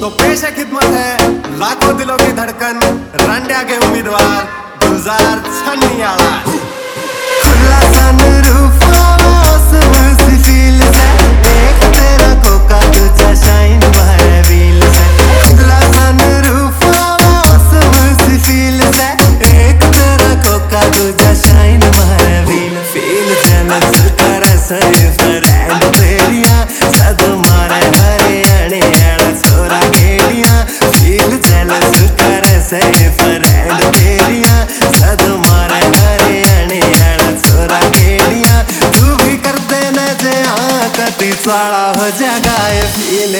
तो पेश है खिदमत है लाखों दिलों की धड़कन, रंडिया के उम्मीदवार गुलजार छन्नियाला। खुला सनरूफ मौसम सी फील से, एक तेरा कोका तुझा शाइन भरे व्हील से। खुला सनरूफ मौसम सी फील से, एक तेरा कोका तुझा शाइन भरे व्हील। फील जलस कर सही फ्रेंड तेरिया, सद मारे हरियाणे अड़ा छोरा गेड़िया। फील जलस कर सही फ्रेंड तेरिया, सद मारे हरियाणे अड़ा छोरा गेड़िया। तू भी कर देना जे कति साड़ा हो जगाए फील।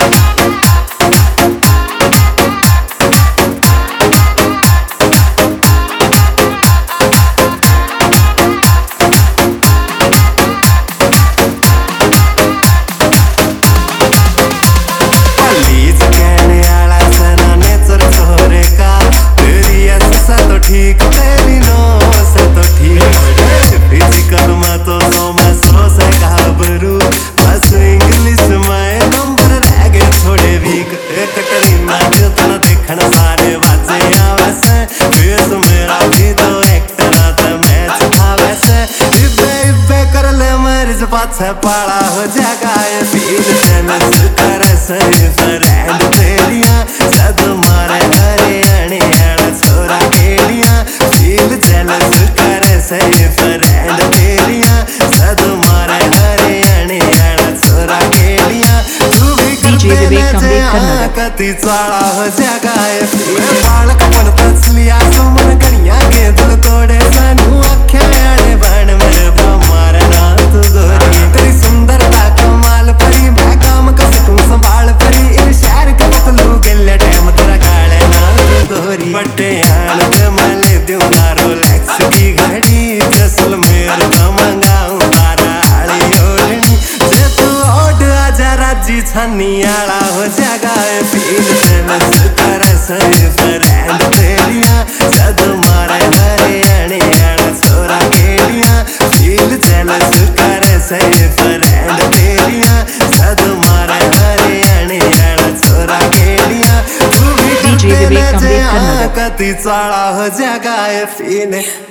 ठीक तेरी नो से तो ठीक, फिजिकल में तो मैं सो से घाबरू। बस इंग्लिश में नंबर रह गए थोड़े वीक। कटरीना जितना देखना सारे बाजे वैसे, फेस मेरा भी तो एक्टर आता मैच था वैसे। इब्बे इब्बे कर ले मर्ज पाछे पाड़ा हो जगाए फील। जलस कर सही फ्रेंड तेरिया, सद मारे हरियाणे अड़ा छोरा गेड़िया। फील जलस कर सही फ्रेंड तेरिया, सद मारे हरियाणे अड़ा छोरा गेड़िया। तू भी कर देना कति चाड़ा हो जगाए फील। बालक बनता लिया सुमन कनिया के दिल तोड़े सानू आख्या आड़े बन मेरे मारे ना तू गोरी। तेरी सुंदरता कमाल परी, मैं काम कर सकूं संभाल परी। इन शहर के पतलू गले टाइम तेरा काले ना तू गोरी। बड़े आन पे मले दूं ना रोलेक्स की घड़ी, जैसलमेर का मंगाऊं तारा आली ओढ़नी। जे तू ओढ़ आजा राजी छन्नियाला हो जगाए फील। जलस कर सही फ्रेंड तेरिया, सद मारे हरियाणे अड़ा छोरा गेड़िया। फील जलस कर सही फ्रेंड तेरिया, सद मारे हरियाणे अड़ा छोरा गेड़िया। तू भी कर देना जे कति चाड़ा हो जगाए फील।